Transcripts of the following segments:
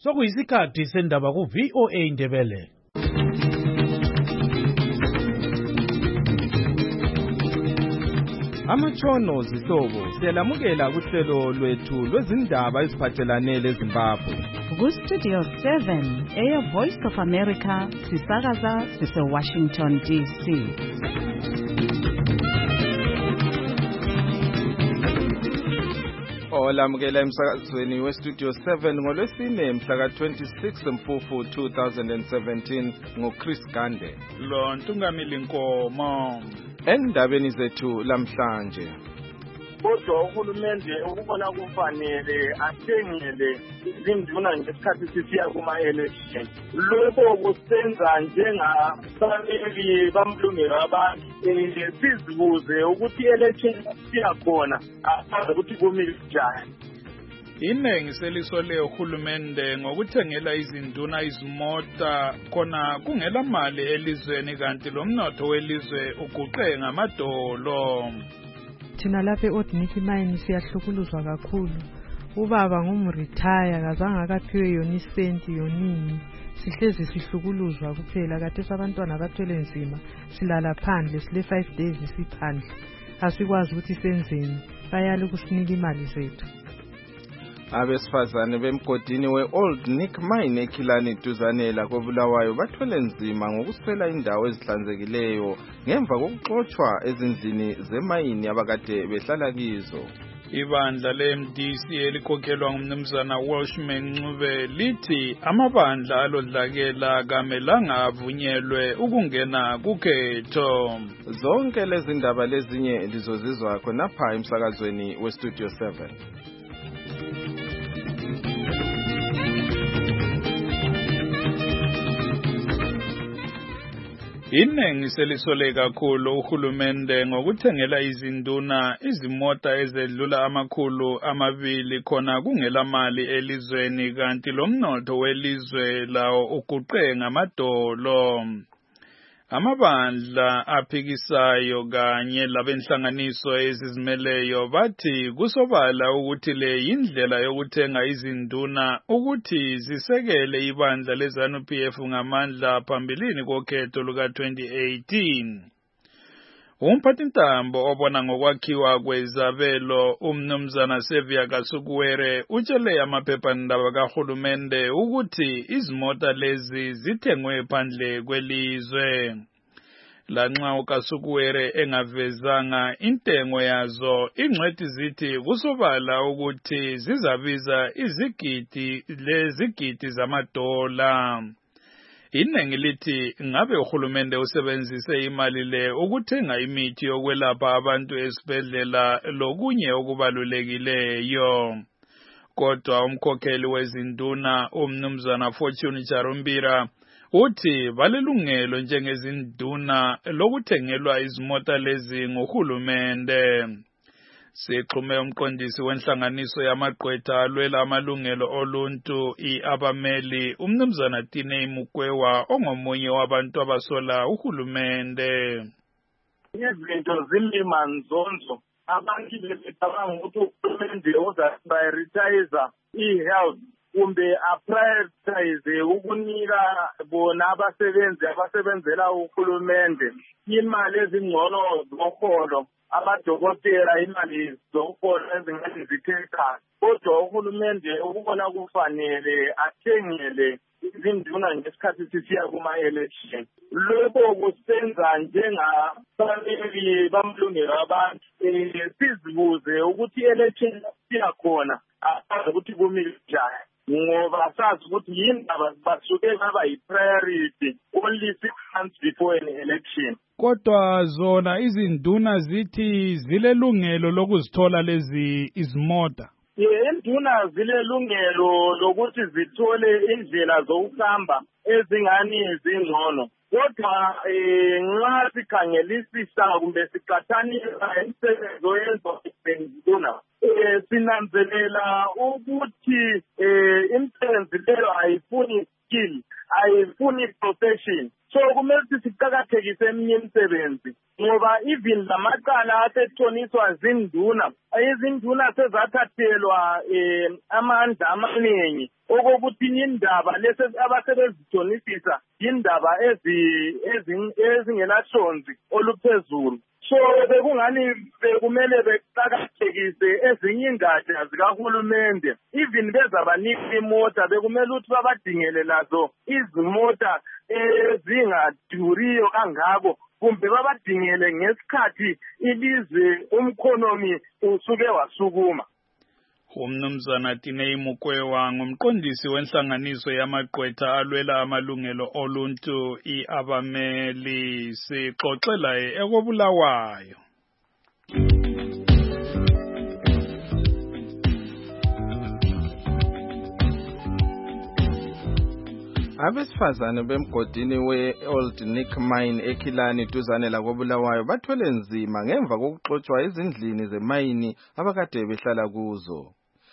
Sokuyisikhathi sendaba ku VOA Indebele. Amatshono zihlobo siyalamukela kuhlelo lwethu lwezindaba eziphathelane leZimbabwe. Ku-Studio 7 eya Voice of America sisakaza sise-Washington DC. Olamukela emsakazweni weStudio 7 ngolwesine mhla ka-26 Mfumfu 2017 ngoChris Gande. Lo Ntungamili Nkomo. Endabeni zethu lamhlanje. Kodwa uhulumende ukubona kufanele athengele izinduna ngesikhathi sisiya kuma-election. Lokho kusenza njengabaleli bamlungelo abantu sizibuze ukuthi i-election siyakhona asazi ukuthi kumile njani. Inengi selisole uhulumende ngokuthengela izinduna izimota khona kungela mali elizweni kanti lo mnotho welizwe uguqe ngamadolo. Thina lapha eOld Nick Mine siyahlukuluzwa kakhulu. Ubaba ngumretire kazange akaphiwe yona isenti yonini. Sihlezi sihlukuluzwa kuphela kade sabantwana bathwele nzima silala phandle sile 5 days siphandle. Asikwazi ukuthi senzeni. Bayala ukusinika imali zethu. Abesifazane bemgodini we-Old Nick Mine eKhilani duzanela koBulawayo bathwele nzima ngokuswela indawo ezihlanzekileyo ngemva kokuxotshwa ezindlini zemayini abakade behlala kizo. Ibandla le-MDC elikhokhelwa ngumnumzana Welshman Ncube lithi amabandla alodlakela kamelanga avunyelwe ukungena kukhetho. Zonke lezi ndaba lezinye lizozizwa khonapha emsakazweni weStudio 7. Inengi selisole kakhulu uhulumende ngokuthengela izinduna izimota ezedlula 200 khona kungela mali elizweni kanti lo mnotho welizwe lawo uguqe ngamadolo. Amabandla aphikisayo kanye labenhlanganiso ezizimeleyo bathi kusobala ukuthi le yindlela yokuthenga izinduna ukuthi zisekele ibandla leZANU-PF ngamandla phambilini kokhetho luka-2018. Umphathintambo obona ngokwakhiwa kwezabelo umnumzana Sevia Kasukuwere utshele amaphephandaba kahulumende ukuthi izimota lezi zithengwe phandle kwelizwe. Lanxa uKasukuwere engavezanga intengo yazo, ingcwethi zithi kusobala ukuthi zizabiza izigidi zamadola. Inengi lithi ngabe uhulumende usebenzise imali le ukuthenga imithi yokwelapha abantu esibhedlela lokunye okubalulekileyo. Kodwa umkhokheli wezinduna umnumzana Fortune Charumbira uthi balelungelo njengezinduna lokuthengelwa izimota lezi nguhulumende. Sixhume umqondisi wenhlanganiso yamagqwetha alwela amalungelo oluntu iAbameli umnumzana Tinei Mukwewa ongomunye wabantu abasola uhulumende. Izinto zilima nzonzo abantu becabanga ukuthi uhulumende uzaprioritize i-health kumbe aprioritize ukunika bona abasebenzi abasebenzela uhulumende imali ezingcono zoholo. Amadokotela imali zokuhola ezingane zitheka kodwa uhulumende ukubona kufanele athengele izinduna ngesikhathi sisiya kuma-election. Lokho kusenza njengabaleli bamlungelo abantu sizibuze ukuthi i-election siyakhona asazi ukuthi kumile njani ngoba sazi ukuthi yindaba basuke baba yi-priority only 6 months before an election. Kodwa zona izinduna zithi zilelungelo lokuzithola lezi izimota. Induna zilelungelo lokuthi zithole indlela zokuhamba ezingani zingcono. Kodwa nxa sikhangelisisa kumbe siqathanisa imisebenzi oyenzwa yizinduna sinanzelela ukuthi imisebenzi leyo ayifuni skill, ayifuni profession. So kumele siqakathekise eminye imisebenzi ngoba even lamaqala asethoniswa zinduna izinduna sezathathelwa amandla amaningi okokuthi ezinye indaba lesi abasebezithonisisa indaba ezingelahlonzi oluphezulu. So bekungani bekumele beqakathekise ezinye ingatsha zikahulumende, even bezabanika imota bekumele ukuthi babadingele lazo izimota ezingaduriyo kangako, kumbe babadingele ngesikhathi ilizwe umkhonomi usuke wasukuma. Umnumzana Tinei Mukwewa ngumqondisi wenhlanganiso yamagqwetha alwela amalungelo oluntu iAbameli, sixoxela ekobulawayo. Abesifazane bemgodini we-Old Nick Mine eKhilani duzane lakobulawayo bathwele nzima ngemva kokuxotshwa ezindlini zemayini abakade behlala kuzo.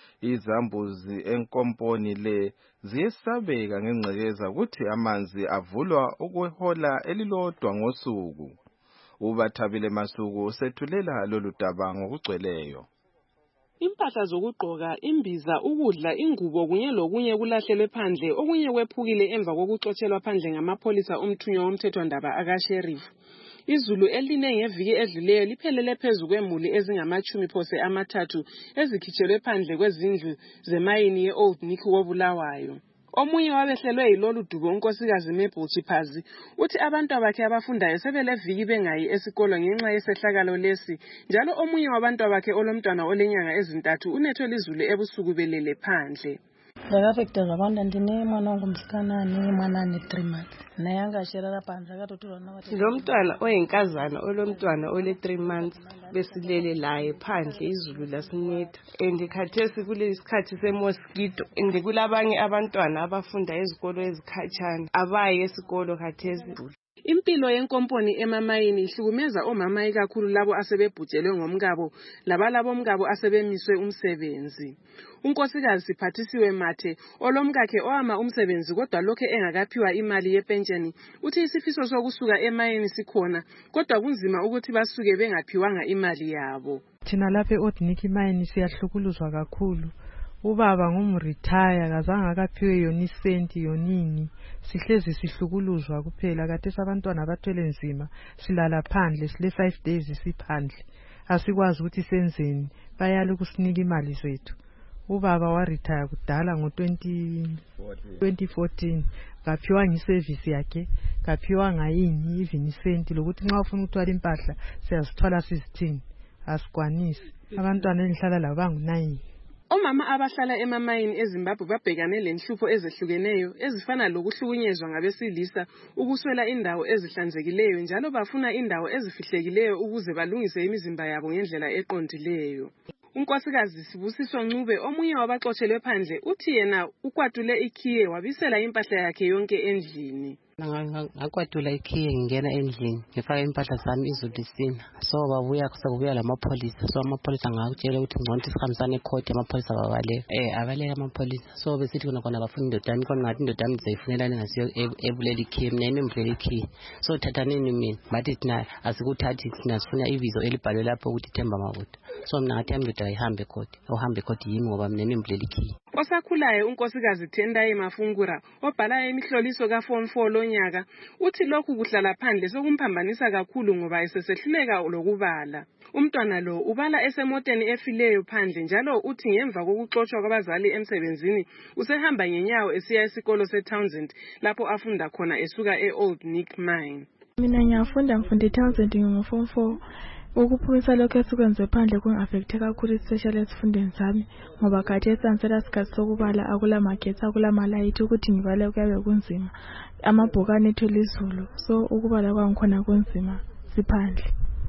Izambuzi enkomponi le ziyesabeka ngengcekeza ukuthi amanzi avulwa ukwehola elilodwa ngosuku. UBathabile Masuku usethulela lolu daba ngokugcweleyo. Impahla zokugqoka, imbiza, ukudla, ingubo kunye lokunye kulahlelwe phandle, okunye kwephukile emva kokuxotshelwa phandle ngamapholisa omthunywa womthethwandaba akaSheriff. Izulu eline ngeviki edluleyo liphelele phezu kwemuli ezingama-30 ezikhitshelwe phandle kwezindlu zemayini ye-Old Nick kobulawayo. Omunye wabehlelwe yilolu dubo unkosikazi Mabel Chiphazi uthi abantu bakhe abafundayo sebeleviki bengayi esikolo ngenxa yesehlakalo lesi, njalo omunye wabantu bakhe olomntwana olenyanga ezintathu unethwe lizulu ebusuku belele phandle. Ndakafekta zabanda ndine mwana ongumsikanane mwana ne 3 months naye angashirara phandle akatotulwa nakathi lo mntwana oyinkazana olomntwana ole 3 months besilele laye phandle izulu lasinetha, khathesi kulesi sikhathi semosquito kulabanye abantwana abafunda ezikolo ezikhatshana abayi esikolo khathesi. Impilo yenkomponi emamayini ihlukumeza omama ikakhulu labo asebebhujelwe ngomkabo labalabo mkabo asebemiswe umsebenzi. Unkosikazi Siphathisiwe Mathe olomkakhe owama umsebenzi kodwa lokho engakaphiwa imali yepensheni uthi isifiso sokusuka emayini sikhona kodwa kunzima ukuthi basuke bengaphiwanga imali yabo. Thina lapha e-Old Nick Mine siyahlukuluzwa kakhulu. Ubaba ngumretire kazange akaphiwe yona isenti yoningi, sihlezi sihlukuluzwa kuphela. Kade abantwana bathwele nzima, silala phandle, sile 5 days siphandle, asikwazi ukuthi senzeni, bayala ukusinika imali zethu. Ubaba waretire kudala ngo-2014, kaphiwa ngiservice yakhe, kaphiwa ngayini even isenti lokuthi nxa ufuna ukuthwala impahla siyazithwala sizithini, asikwanisi. Abantwana engihlala labo bangu9. Omama abahlala emamayini eZimbabwe babhekane lenhlupho ezehlukeneyo ezifana lokuhlukunyezwa ngabesilisa, ukuswela indawo ezihlanzekileyo njalo bafuna indawo ezifihlekileyo ukuze balungise imizimba yabo ngendlela eqondileyo. Unkosikazi Sibusiso Ncube omunye wabaxotshelwe phandle uthi yena ukwatule ikhiye wabisela impahla yakhe yonke endlini. Ngakwatula ikhiye ngingena endlini ngifaka impahla zami izulu lisina, so babuya lamapholisa, so amapholisa ngakutshela ukuthi ngcono sikhambisane ecourt, amapholisa abaleka amapholisa, so besithi khona bafuna indodana, khona ngathi indodana ndizayifunelani ngasiyo ebulela ikhiye, mina imemvulela ikhiye, so thathanini mina, bathi thina asikuthathi, thina sifuna ibizo elibhalwe lapho ukuthi Themba Mabuda, so mina ngathi yamndoda ayihambe ecourt yimi ngoba mina imemvulela ikhiye. Osakhulayo unkosikazi Tendai Mafungura obhala imihloliso ka-Form 4 lonyaka uthi lokhu kuhlala phandle sokumphambanisa kakhulu ngoba esesehluleka lokubala. Umntwana lo ubala esemoteni efileyo phandle njalo uthi ngemva kokuxoshwa kwabazali emsebenzini usehamba ngenyawo esiya esikolo seTownsend lapho afunda khona esuka e-Old Nick Mine. Mina ngiyafunda eTownsend ngo-Form 4. Ukuphumisa lokho esikwenze phandle kungi-affecte kakhulu especially esifundeni sami ngoba khathi esansela sikhathi sokubala akula magetsi akula malayithi ukuthi ngibale kuyabe kunzima, amabhukane ethwele izulu, so ukubala kwangikhona kunzima siphandle.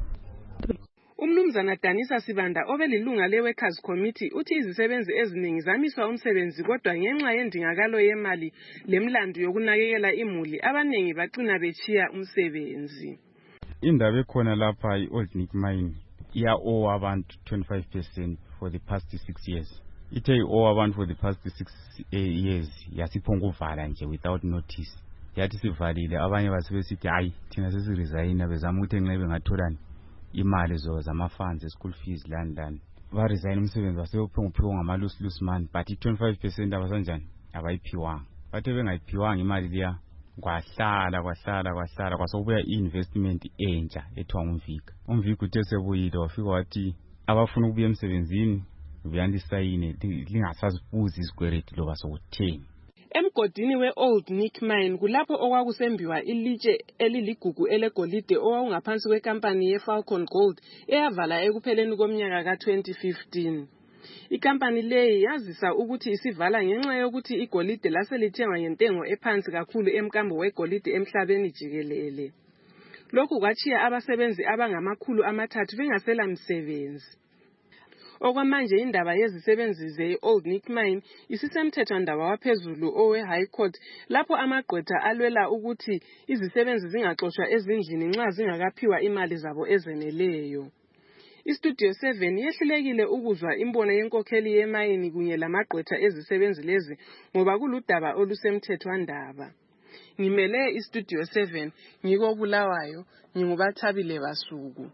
Umnumzana Danisa Sibanda obelilunga le-Workers Committee uthi izisebenzi eziningi zamiswa umsebenzi kodwa ngenxa yendingakalo yemali lemlando yokunakekela imuli abaningi bacina bechiya umsebenzi. Indaba ekhona lapha i-Old Nick Mine iya-owe abantu 25% for the past 6 years. Ithe i-owe abantu for the past 6 years yasiphonga uvala nje without notice. Yathi sivalile abanye basebesithi hayi thina sesiresigna bezama ukuthi nxa bengatholani imali zama-funds school fees lani. Baresign umsebenzi basebephenga uphiwa ngama-loose money but i-25% abasanjani abayiphiwanga. Bathe bengayiphiwanga imali leya kwahlala kwasokubuya i-investment entsha ethiwa ngumvika. Umvika uthe sebuyile wafika wathi abafuna ukubuya emsebenzini beyandisayine lingasazibuzi izikweleti loba sokutheni. Emgodini we-Old Nick Mine kulapho okwakusembiwa ilitshe eliligugu elegolide owawungaphansi kwekampani ye-Falcon Gold eyavala ekupheleni komnyaka ka-2015. Ikampani leyi yazisa ukuthi isivala ngenxa yokuthi igolide laselithengwa ngentengo ephansi kakhulu emkambo wegolide emhlabeni jikelele. Lokhu kwachiya abasebenzi abangama300 bengasela msebenzi. Okwamanje indaba yezisebenzi ze-Old Nick Mine isisemthethwandaba waphezulu owe-High Court lapho amagqwetha alwela ukuthi izisebenzi zingaxoshwa ezindlini nxa zingakaphiwa imali zabo ezeneleyo. Istudio 7 yehlulekile ukuzwa imbono yenkokheli yemayini kunye lamagqwetha ezisebenzi lezi ngoba kuludaba olusemthethwandaba. Ngimele istudio 7 ngiko Bulawayo ngingubathabile Basuku.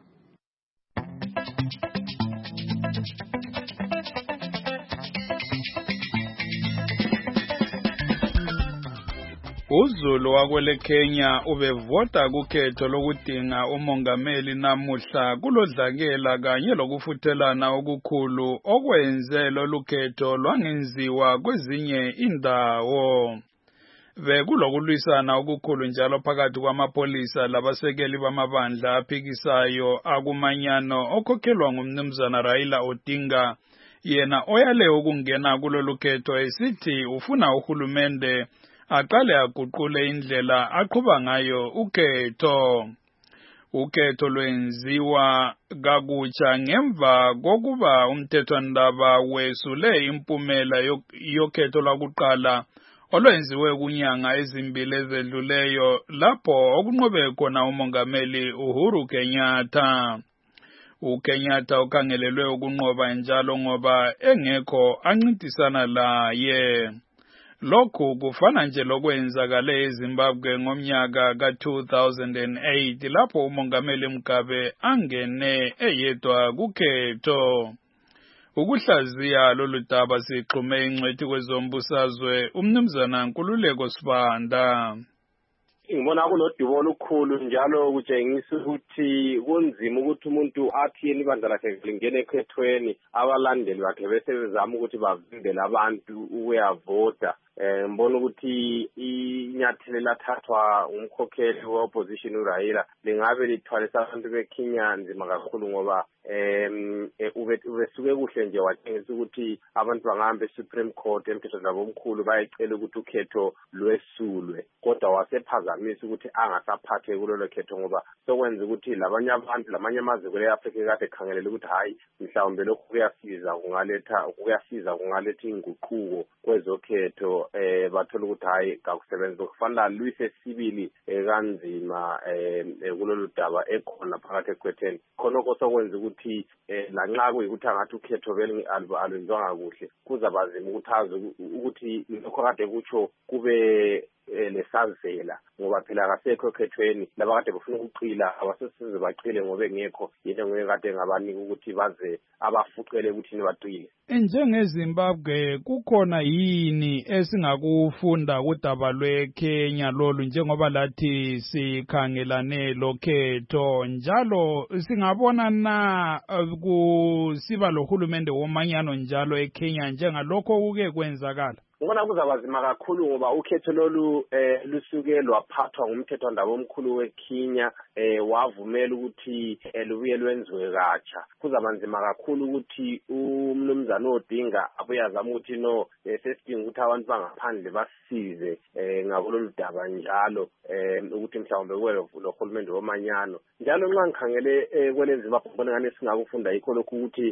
uZulu wakwele Kenya ubevota kukhetho lokudinga umongameli namuhla kulodlakela kanye lokufuthelana okukhulu okwenze lolukhetho lwangenziwa kwezinye indawo. Bekulokulwisana okukhulu njalo phakathi kwamapolisa labasekeli bamabandla aphikisayo akumanyano okhokhelwa ngumnumzana Raila Odinga, yena oyale ukungena kulolukhetho esithi ufuna uhulumende aqale aguqule indlela aqhuba ngayo ukhetho. Ukhetho lwenziwa kakutsha ngemva kokuba umthethwandaba wesule impumela yokhetho lwakuqala olwenziwe kunyanga ezimbili ezedluleyo lapho okunqobe khona umongameli Uhuru Kenyatta. uKenyatta ukhangelelwe ukunqoba njalo ngoba engekho ancintisana laye. Lokhu kufana nje lokwenzakale eZimbabwe ngomnyaka ka-2008 lapho umongameli Mugabe angene eyedwa kukhetho. Ukuhlaziya lolu daba sixhume ingcwethi kwezombusazwe umnumzana Nkululeko Sibanda. Ngibona kunodubo olukhulu njalo kutshengisa ukuthi kunzima ukuthi umuntu athi ibandla lakhe lingene ekhethweni abalandeli bakhe bese bezama ukuthi bavimbele abantu ukuyavota. Ngibona ukuthi inyathelo lathathwa umkhokheli we-opposition uRaila lingabe lithwalisa abantu beKenya nzima kakhulu ngoba ubesuke kuhle nje watshengisa ukuthi abantu bangahamba eSupreme Court emthethwandaba omkhulu bayecela ukuthi ukhetho lwesulwe, kodwa wasephazamisa ukuthi angasaphathe kulolo khetho ngoba sokwenza ukuthi lamanye amazwe e-Afrika kade khangelele ukuthi hayi mhlawumbe lokhu kuyasiza kungaletha inguquko kwezokhetho bathola ukuthi hayi kakusebenza kufanele lwise sibili kanzima kulolu daba ekhona phakathi ekhwetheni khona sokwenza ukuthi lanxa kuyikuthi angathi ukhetho vele alwenziwanga kuhle kuzabazima ukuthi azi ukuthi lokho kade kutsho kube lesazela ngoba phela akasekho ekhethweni laba kade bafuna ukuqila abasesize baqile ngoba engekho yena ngeke kade ngabanika ukuthi baze abafuqele ukuthi nibaqile. NjengeZimbabwe kukhona yini esingakufunda kudaba lweKenya lolu njengoba lathi sikhangelane lokhetho njalo singabona na kusiba lohulumende womanyano njalo eKenya njengalokho kuke kwenzakala? Ngibona kuzabazima kakhulu ngoba ukhetho lolu lusuke lwaphathwa ngumthethwandaba omkhulu weKenya wavumela ukuthi lubuye lwenziwe katsha. Kuzabanzima kakhulu ukuthi umnumzana Odinga abuye azama ukuthi no sesidinga ukuthi abantu bangaphandle basize ngakulolu daba njalo ukuthi mhlawumbe kube lohulumende womanyano. Njalo nxa ngikhangele kweleZimbabwe ngibona ngani singakufunda yikho lokhu ukuthi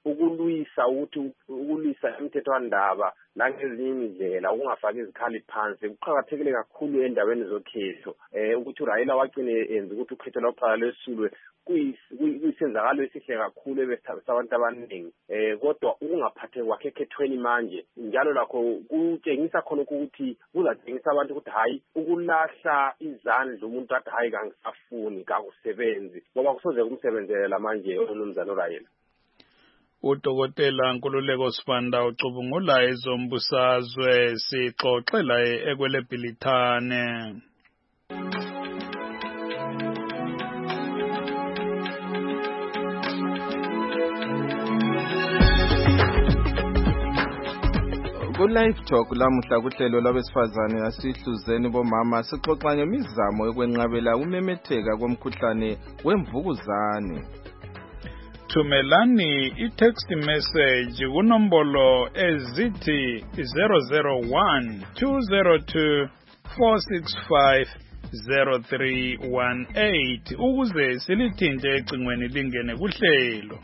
ukulwisa umthethwandaba langezinye indlela ukungafaki izikhali phansi kuqhakathekile kakhulu endaweni zokhetho ukuthi uRaila wagcine enza ukuthi ukhetho lwakuqala lwesulwe kuyisenzakalo esihle kakhulu ebesithabisa abantu abaningi kodwa ukungaphatheki kwakhe ekhethweni manje njalo lakho kutshengisa khona ukuthi kuzatshengisa abantu ukuthi hayi ukulahla izandla umuntu athi hayi kangisafuni kakusebenzi ngoba kusoze kumsebenzela manje umnumzana uRaila. Udokotela Nkululeko Sibanda ucubungula ezombusazwe sixoxela ekweleBhilithane. Ku-Live Talk lamuhla kuhlelo lwabesifazane asihluzeni bomama sixoxa ngemizamo yokwenqabela ukumemetheka komkhuhlane wemvukuzane. Thumelani i-text message kunombolo ezithi 001 202 465 0318 ukuze silithinte ecingweni lingene kuhlelo.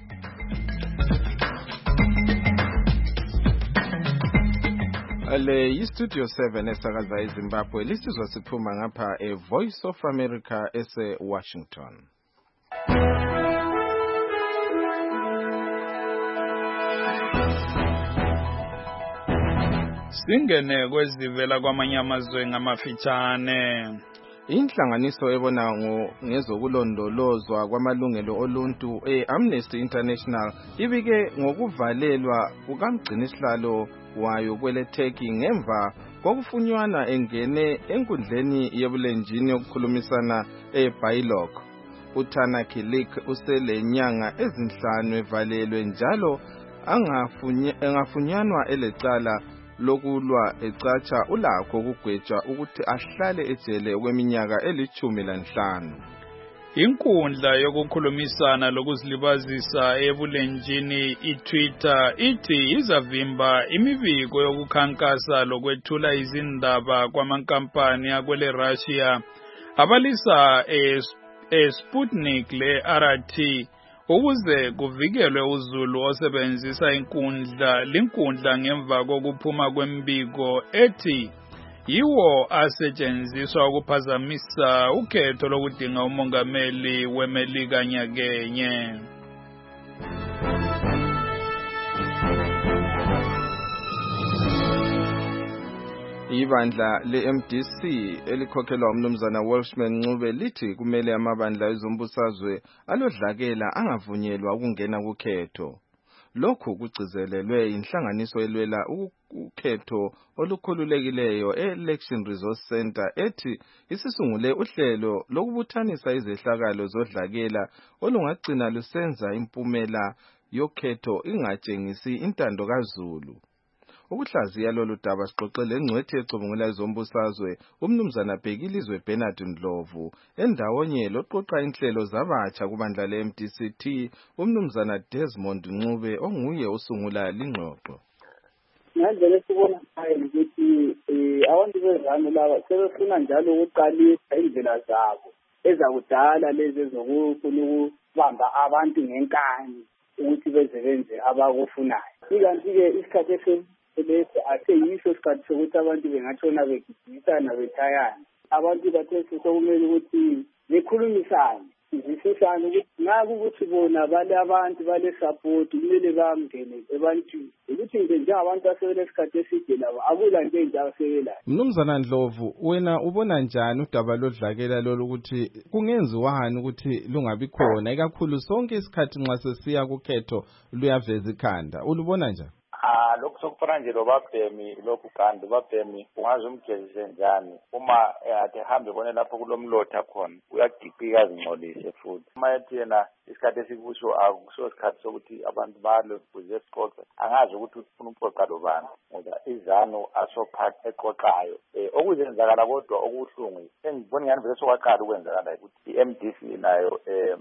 Le yi-Studio 7 esakaza eZimbabwe lisizwa siphuma ngapha Voice of America ese-Washington. Singene kwezivela kwamanye amazwe ngamafitshane. Inhlanganiso ebona ngezokulondolozwa kwamalungelo oluntu Amnesty International ibike ngokuvalelwa kukamgcinisihlalo wayo kweleTurkey ngemva kokufunyanwa engene enkundleni yebulenjini yokukhulumisana eBaylok. uTana Kilik uselenyanga ezinhlanu evalelwe njalo angafunyanwa elecala lokulwa ecatsha ulakho ukugwetshwa ukuthi ahlale ejele okweminyaka 15. Inkundla yokukhulumisana lokuzilibazisa ebulenjini iTwitter ithi izavimba imibiko yokukhankasa lokwethula izindaba kwamankampani akwele Russia abalisa Sputnik le-RT ukuze kuvikelwe uzulu osebenzisa linkundla ngemva kokuphuma kwembiko ethi yiwo asetshenziswa ukuphazamisa ukhetho lokudinga umongameli weMelika nyakenye. Ibandla le-MDC elikhokhelwa umnumzana Welshman Ncube lithi kumele amabandla ezombusazwe alodlakela angavunyelwa ukungena kukhetho. Lokhu kugcizelelwe inhlanganiso elwela ukhetho olukhululekileyo e-Election Resource Center ethi isisungule uhlelo lokubuthanisa izehlakalo zodlakela olungagcina lusenza impumela yokhetho ingatshengisi intando kaZulu. Ukuhlaziya lolu daba sixoxele ngcwethi ecubungula ezombusazwe umnumzana Bhekilizwe Bernard Ndlovu endawonye loqoqa inhlelo zabatsha kubandla le-MDC umnumzana Desmond Ncube onguye usungula lingxoxo. Ngendlela esibona ngayo ukuthi abantu bezami laba sebefuna njalo ukuqalisa indlela zabo ezakudala lezi ezokufuna ukubamba abantu ngenkani ukuthi bezenze abakufunayo. Ikanti-ke isikhathi lesi aseyiso isikhathi sokuthi abantu bengatshona begidisana bethayana. Abantu bathesi sokumele ukuthi bekhulumisane izisisane ukuthi nakukuthi bona bale abantu bale support kumele bamngene ebantwini ukuthi nje njengabantu asebelesikhathi eside labo akula nje asebelayo. Mnumzana Ndlovu, wena ubona njani udaba lodlakela lolu ukuthi kungenziwani ukuthi lungabi khona ikakhulu sonke isikhathi nxa sesiya kukhetho luyaveza ikhanda, ulubona njani? Lokhu sokufana nje lobabhemi lokhu kanti ubabhemi ungaze umgezise njani uma ade hambe bone lapho kulomlotha khona uyagipika azingcolise futhi uma ethi yena isikhathi esikusho akuso isikhathi sokuthi abantu balo kuze sixoxe angazi ukuthi ufuna ukuxoxa lobani ngoba izano asophatha eqoqayo okuzenzakala kodwa okuhlungu engibona ngani vele sokwaqala ukwenzakala ukuthi iMDC nayo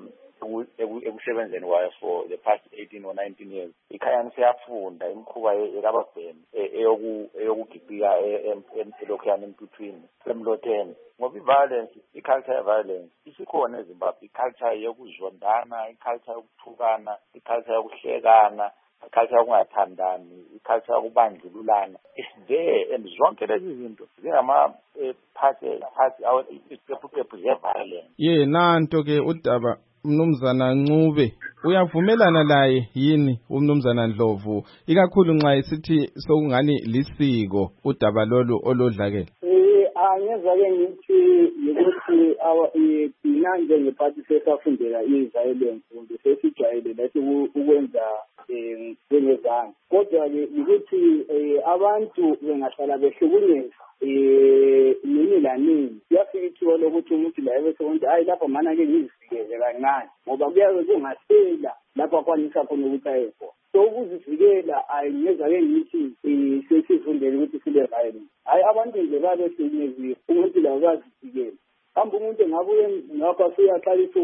ekusebenzeni kwayo for the past 18 or 19 years ikhaya siyafunda imkhuba yababhemi eyokugibika elokhuyana emtuthwini emlotheni ngoba i-violence i-culture ye-violence isikhona eZimbabwe i-culture yokuzondana i-culture yokuthukana i-culture yokuhlekana i-culture yokungathandani i-culture yokubandlululana is there and zonke lezi zinto zingama-parts iziqephu ze-violence nanto-ke udaba umnumzana Ncube uyavumelana laye yini umnumzana Ndlovu ikakhulu nxa isithi sokungani lisiko udaba lolu olodlakela? Angezake ngithi ukuthi thina njengephathi sesafundela i-violence kumbe sesijwayele lathi ukwenza njengezansi. Kodwa-ke ukuthi abantu bengahlala behlukunyezwa nini lanini kuyafika ithuba lokuthi umuntu la ebese ukuthi hayi lapha mana-ke ngizivikele kancane ngoba kuyabe kungasela lapho akwanisa khona ukuthi ayekho. So ukuzivikela ayingeza-ke ngithi sesifundele ukuthi sibe violent. Hhayi abantu nje babehlukunyeziwe umuntu la ukazivikela. Kambe umuntu engabuye ngapha suyaqalisa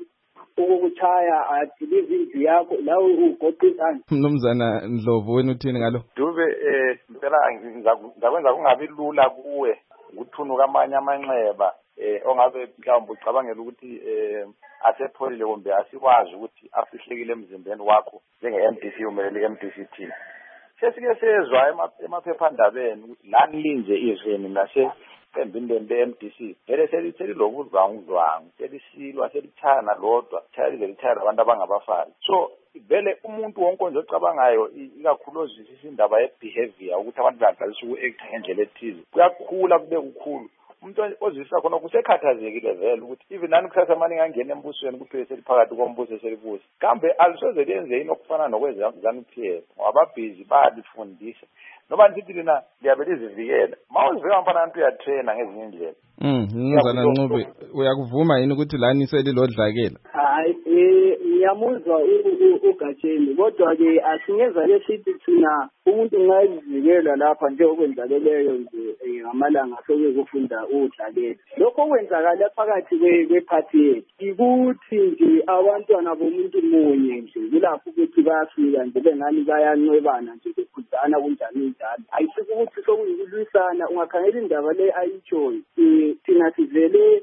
ukukuchaya adilize indlu yakho la ugoqa izandla. Mnumzana Ndlovu wena uthini ngalo? Dube ngicela ngizakwenza kungabi lula kuwe ukuthunuka amanye amanxeba ongabe mhlawumbe ucabangela ukuthi asepholile kumbe asikwazi ukuthi afihlekile emzimbeni wakho njenge-MDC umelele i-MDC team. Sesike sezwa emaphephandabeni ukuthi lani linje izweni nasempembini le-MDC vele selilobudlwangudlwangu selisilwa selithaya nalodwa lithaya abantu abangabafana. So vele umuntu wonke nje ocabangayo ikakhulu ozwisisa indaba ye-behavior ukuthi abantu baqalisa uku-acta ngendlela ethize kuyakhula kube kukhulu. Umuntu ozwisisa khona kusekhathazekile vele ukuthi even nani kusasa manje ngangena embusweni kuphela seliphakathi kombuso selibusa kambe alisoze lenze yini okufana nokwezanu-PF ngababhizi bayalifundisa noma ngithi lina liyabe lizivikela mawuziveka mfana nantu uyatraina ngezinye indlela. Mnumzana Ncube uyakuvuma yini ukuthi lani selilodlakela? Hayi ngiyamuzwa uGatsheni kodwa-ke asingeza-ke sithi thina umuntu ungazivikela lapha njengokwenzakeleyo nje ngamalanga soke kufunda udlakela. Lokho okwenzakala phakathi kwephathi yethu ikuthi nje abantwana bomuntu munye nje kulapho ukuthi bayafika nje bengani bayancwebana nje bekhuzana kunjani njalo. Ayisho ukuthi sokuyikulwisana ungakhangela indaba le ayitshoyo thina sivele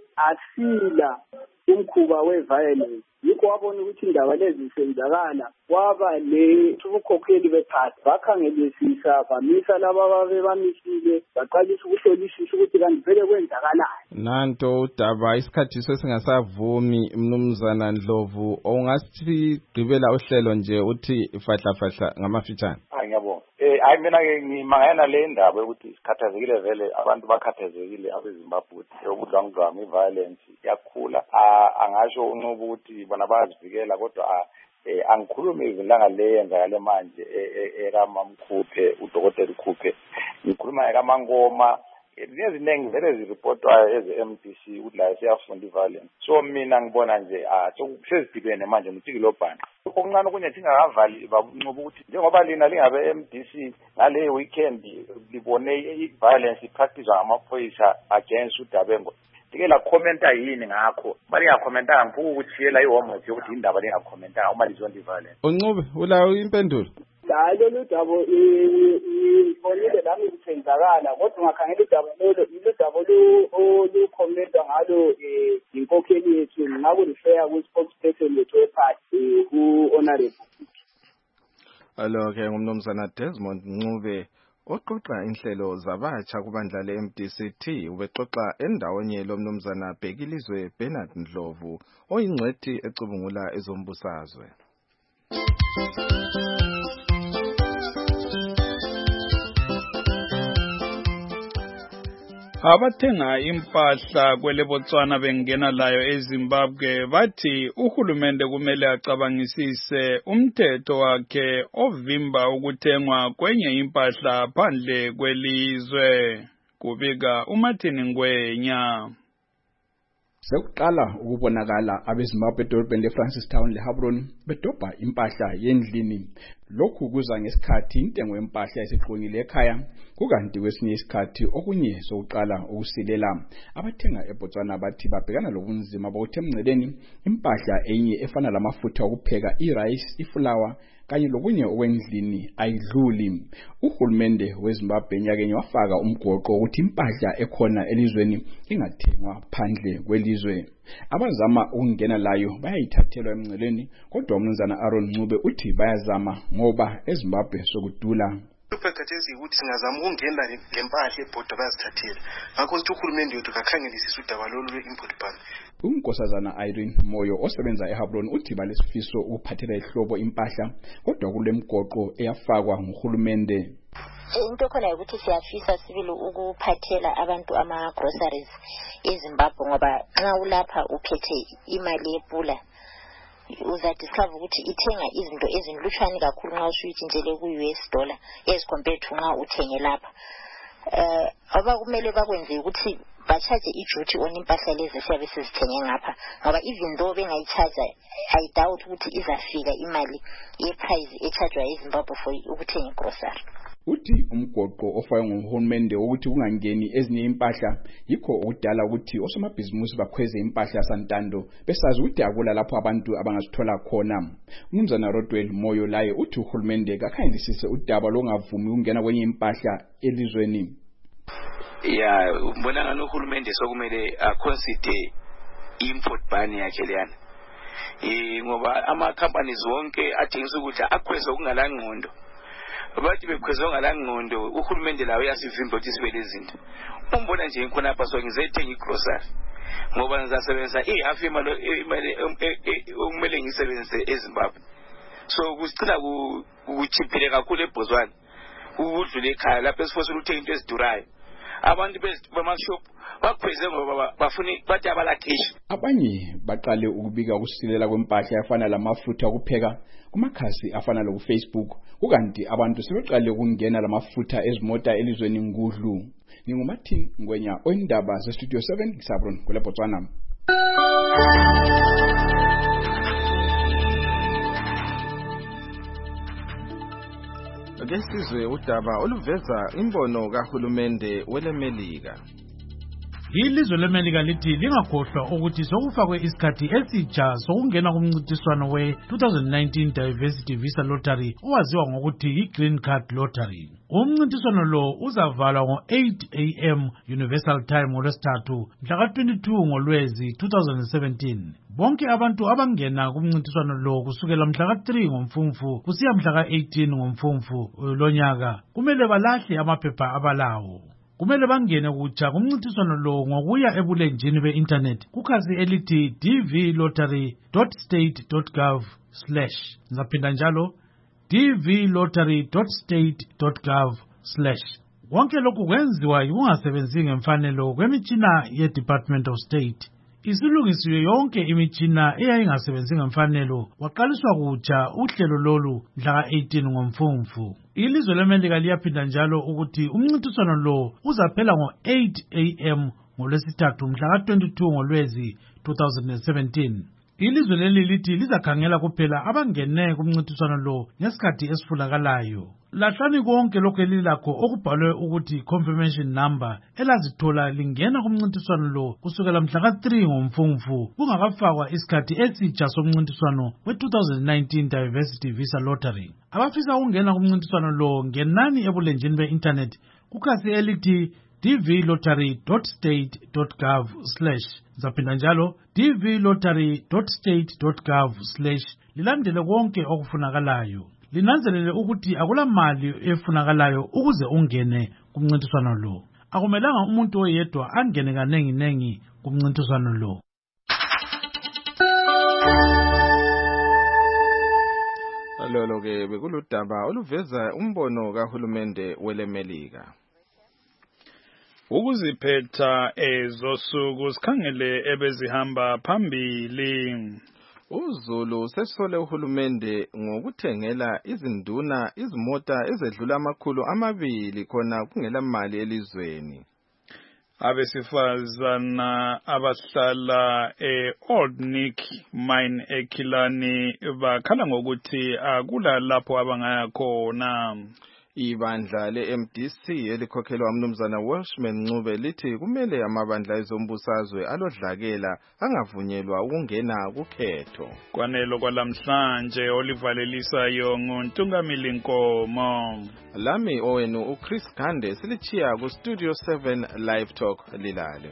asila umkhuba we-violence. Yikho wabona ukuthi indaba lezi zisenzakala kwaba le ubukhokheli bephathi bakhangelisisa bamisa laba ababe bamisile baqalisa ukuhlolisisa ukuthi kanti vele kwenzakalani. Nanto udaba isikhathi sesingasavumi Mnumzana Ndlovu ongasigqibela uhlelo nje uthi fahla ngamafitshane. Ngiyabonga. Hayi mina-ke ngimangayana le ndaba yokuthi sikhathazekile vele abantu bakhathazekile abeZimbabwe ubudlwangudlwangu i-violence yakhula. Angasho uNcube ukuthi bona bayazivikela kodwa angikhulumi izinhlanga le yenzakale manje ekamamkhuphe udokotela ukhuphe ngikhuluma ngekaMangoma neziningi vele ziripotwayo eze-MDC ukuthi la siyafunda i-violence. So mina ngibona nje sezidibene manje noTikilobhana okuncane okunye thingakavali babuNcube ukuthi njengoba lina lingabe-MDC ngale weekend libone i-violence ipracticewa ngamaphoyisa against uDabengo like la commenta yini ngakho balingakhommentanga ngiphuka ukuthiyela ihomework yokuthi indaba lingakhomentanga uma lizonda i-violence. UNcube ulayo impendulo? Hayi lolu daba ngibonile lami kusenzakala kodwa ungakhangela udaba lolo iludaba olukhommentwa ngalo inkokheli yethu ngakulifeya ku-spokesperson wethu wephathi ku-honorable. Alo-ke ngumnumzana Desmond Ncube oxoxa inhlelo zabatsha kubandla le-MDC-T ubexoxa endaweni lomnumzana Bhekilizwe Bernard Ndlovu oyingcwethi ecubungula ezombusazwe. Abathenga impahla kwele Botswana bengena layo eZimbabwe bathi uhulumende kumele acabangisise umthetho wakhe ovimba ukuthengwa kwenye impahla phandle kwelizwe. Kubika uMartin Ngwenya. Sekuqala ukubonakala abeZimbabwe edolobheni leFrancistown leHabron bedobha impahla yendlini. Lokhu kuza ngesikhathi intengo yempahla esiqonile ekhaya kukanti kwesinye isikhathi okunye sokuqala ukusilela. Abathenga eBotswana bathi babhekana lobunzima bokuthi emngceleni impahla enye efana lamafutha okupheka irice, ifulawa kanye lokunye okwendlini ayidluli. Uhulumende weZimbabwe nyakenye wafaka umgoqo ukuthi impahla ekhona elizweni ingathengwa phandle kwelizwe. Abazama ukungena layo bayayithathelwa emngceleni kodwa umnumzana Aaron Ncube uthi bayazama ngoba eZimbabwe sokudula. Ubhekathenzi ukuthi singazama ukungena ngempahla ebhoda bayazithathela. Ngakho ukuthi uhulumende wethu akakhangelisise udaba lolu lwe-import ban. Unkosazana Irene Moyo osebenza eHabron uthi balesifiso ukuphathela ihlobo impahla kodwa kule mgoqo eyafakwa nguhulumende. Into khona ukuthi siyafisa sibili ukuphathela abantu ama-groceries eZimbabwe ngoba nxa ulapha uphethe imali yepula uzadiscover ukuthi ithenga izinto ezinhlutshwane kakhulu nxa usuyitshintshele ku-US dollar as compared to nxa uthenge lapha. Abakumele bakwenze ukuthi bachaje i-duty on impahla lezi esiyabe sizithenge ngapha, ngoba even though bengayichaja, I doubt ukuthi izafika imali ye-price echajwa eZimbabwe for ukuthenga igrocery. Uthi umgoqo ofakwe nguhulumende ukuthi kungangeni ezinye impahla yikho ukudala ukuthi osomabhizimusi bakhweze impahla santando besazi ukuthi akula lapho abantu abangazithola khona. Umnumzana Rodwell Moyo laye uthi uhulumende kakhangelisise udaba longavumi ukungena kwenye impahla elizweni. Yeah, mbona ngani uhulumende sokumele consider import ban yakhe leyana. Ngoba ama companies wonke athengisa ukudla akhweza okungala ngqondo. Bathi bekhweza ngala ngqondo uhulumende lawo yasivimba ukuthi sibe lezinto. Umbona nje khona lapha so ngizayithenga igrocery. Ngoba ngizasebenzisa ihalf imali umele ngisebenzise eZimbabwe. So kusicina ukuchiphile kakhulu eBotswana. Ukudlula ekhaya lapha esifosela ukuthenga into ezidurayo. Abantu bamashop bakhweze ngoba bafuna bathi abalakhishi. Abanye baqale ukubika ukusilela kwempahla yafana lamafutha okupheka kumakhasi afana lo Facebook, ukanti abantu sebeqale ukungena lamafutha ezimota elizweni ngudlu. Ningumathi ngwenya oyindaba ze Studio 7 Sabron kule Botswana. Lesizwe udaba oluveza imbono kahulumende welemelika. Ilizwe leMelika lithi lingakhohlwa ukuthi sokufakwe isikhathi esitsha sokungena kumncintiswano we-2019 Diversity Visa Lottery owaziwa ngokuthi i-Green Card Lottery. Umncintiswano lo uzavalwa ngo-8 AM Universal Time ngolwesithathu mhla ka-22 ngoLwezi 2017. Bonke abantu abangena kumncintiswano lo kusukela mhla ka-3 ngoMfumfu kusiya mhla ka-18 ngoMfumfu lonyaka kumele balahle amaphepha abalawo. Kumele bangene kutsha kumncintiswano lo ngokuya ebulenjini be-internet kukhasi elithi dvlottery.state.gov/ ngaphinda njalo dvlottery.state.gov/. Konke lokhu kwenziwa yikungasebenzi ngemfanelo kwemitshina ye-Department of State. Isilungisiwe yonke imitshina eyayingasebenzi ngemfanelo waqaliswa kutsha uhlelo lolu mhla ka-18 ngoMfumfu. Ilizwe leMelika liyaphinda njalo ukuthi umncintiswano lo uzaphela ngo-8 AM ngolwesithathu mhla ka-22 ngoLwezi 2017. Ilizwe leli lithi lizakhangela kuphela abangene kumncintiswano lo ngesikhathi esifunakalayo. Lahlani konke lokho elilakho okubhalwe ukuthi confirmation number elazithola lingena kumncintiswano lo kusukela mhla ka-3 ngoMfumfu kungakafakwa isikhathi esitsha somncintiswano we-2019 Diversity Visa Lottery. Abafisa ukungena kumncintiswano lo ngenani ebulenjini be-internet kukhasi elithi dvlottery.state.gov/. Zaphinda njalo dvlottery.state.gov/ lilandele konke okufunakalayo. Linanzelele ukuthi akula mali efunakalayo ukuze ungene kumncintiswano lo. Akumelanga umuntu oyedwa angene kanengi kumncintiswano lo. Lolo ke bekuludaba oluveza umbono kahulumende welemelika. Ukuziphetha ezosuku sikhangele ebezihamba phambili. uZulu sesole uhulumende ngokuthengela izinduna izimota ezedlula 200 khona kungela mali elizweni. Abesifazana abahlala Old Nick Mine eKilani bakhala ngokuthi akula lapho abangaya khona. Ibandla le-MDC elikhokhelwa umnumzana Welshman Ncube lithi kumele amabandla ezombusazwe alodlakela angavunyelwa ukungena kukhetho. Kwanelo kwalamhlanje olivalelisayo nguNtungamili Nkomo. Lami owenu uChris Gande silichiya ku Studio 7 Live Talk lilale.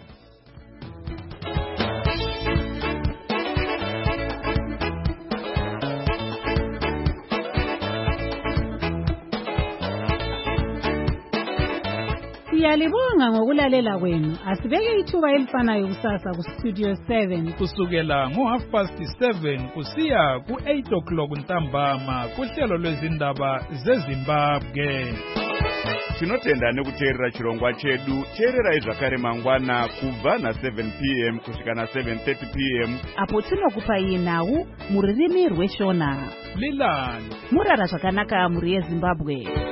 Siyalibonga ngokulalela kwenu. Asibeke ithuba elifanayo kusasa ku Studio 7 kusukela ngo7:30 kusiya ku8 o'clock ntambama kuhlelo lwezindaba zeZimbabwe. tinotenda nekuteerera chirongwa chedu. Teererai zvakare mangwana kubva na7 p.m. kusvika na7:30 p.m. apo tinokupai nhau mururimi rweshona. Lilani murara zvakanaka muri yeZimbabwe.